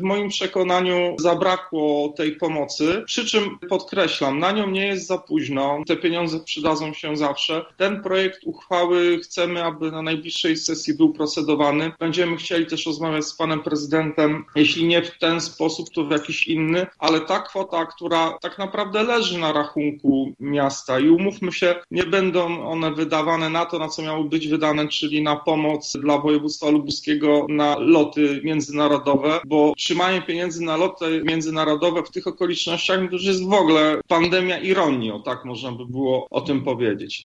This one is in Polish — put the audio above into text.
moim przekonaniu zabrakło tej pomocy, przy czym podkreślam, na nią nie jest za późno, te pieniądze przydadzą się zawsze. Ten projekt uchwały chcemy, aby na najbliższej sesji był procedowany. Będziemy chcieli też rozmawiać z panem prezydentem, jeśli nie w ten sposób, to w jakiś inny, ale ta kwota, która tak naprawdę leży na rachunku miasta i umówmy się, nie będą one wydawane na to, na co miały być wydane, czyli na pomoc dla województwa lubuskiego na loty międzynarodowe, bo trzymanie pieniędzy na loty międzynarodowe w tych okolicznościach to już jest w ogóle pandemia ironii, o tak można by było o tym powiedzieć.